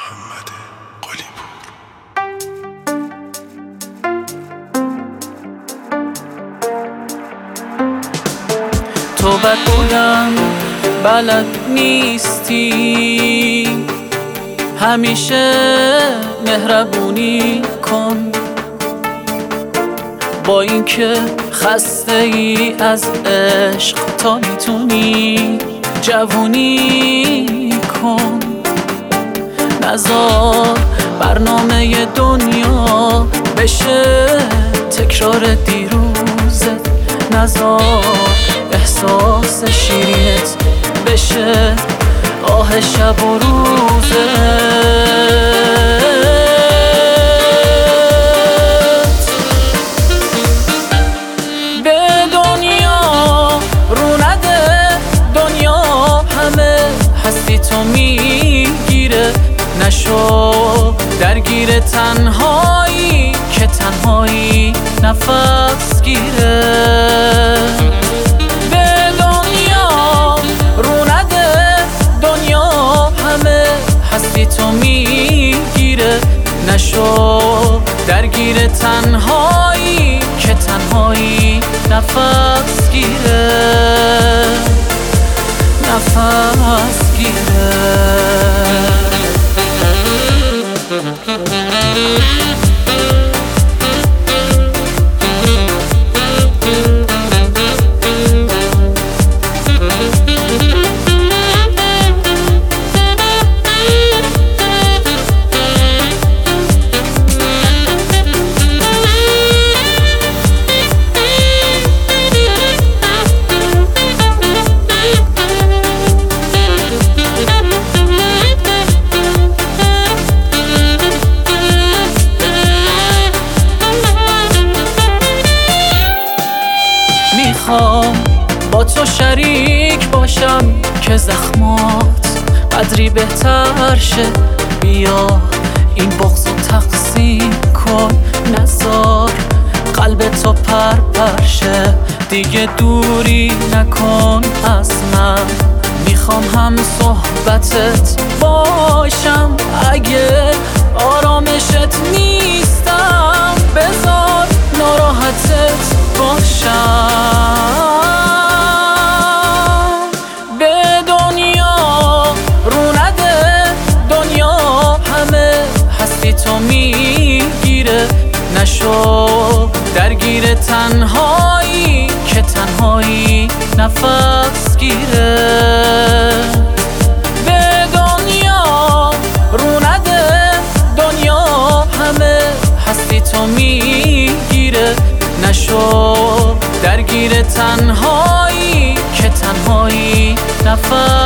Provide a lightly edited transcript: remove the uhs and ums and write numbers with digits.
محمد قلی‌پور. تو بد بودن بلد نیستی، همیشه مهربونی کن. با اینکه خسته ای از عشق، تا میتونی جوونی کن. نذار برنامه دنیا بشه تکرار دیروزت، نذار احساس شیرینت بشه آه شب و روزت. به دنیا رو نده، دنیا همه هستی تو میگیره. نشو درگیر تنهایی که تنهایی نفس گیره. به دنیا رو نده، دنیا همه هستی تو میگیره. نشو درگیر تنهایی که تنهایی نفس گیره، نفس گیره. میخوام با تو شریک باشم که زخمات قدری بهتر شه. بیا این بغض رو تقسیم کن، نذار قلب تو پر شه. دیگه دوری نکن از من، میخوام هم صحبتت باشم. اگه آرامشت نیستم، بذار ناراحتت باشم. به دنیا رو نده، دنیا همه هستی تو میگیره. نشو درگیر تنهایی که تنهایی نفس گیره. به دنیا رو نده، دنیا همه هستی تو میگیره. نشو درگیر تنهایی که تنهایی نفس